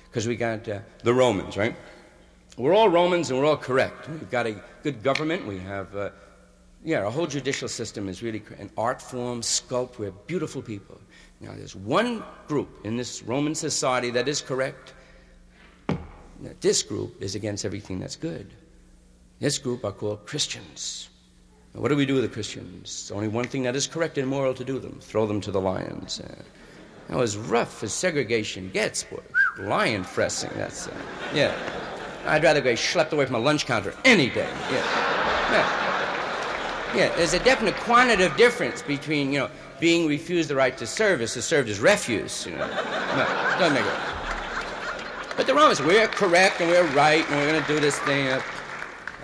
because we got the Romans, right? We're all Romans and we're all correct. We've got a good government. We have, our whole judicial system is really an art form, sculpt. We're beautiful people. Now, there's one group in this Roman society that is correct. This group is against everything that's good. This group are called Christians. Now, what do we do with the Christians? There's only one thing that is correct and moral to do them. Throw them to the lions. Now, as rough as segregation gets, boy, lion pressing, that's, I'd rather go schlepped away from a lunch counter any day. Yeah, there's a definite quantitative difference between, being refused the right to serve is served as refuse, No, doesn't make it. But the Romans, we're correct and we're right and we're going to do this thing.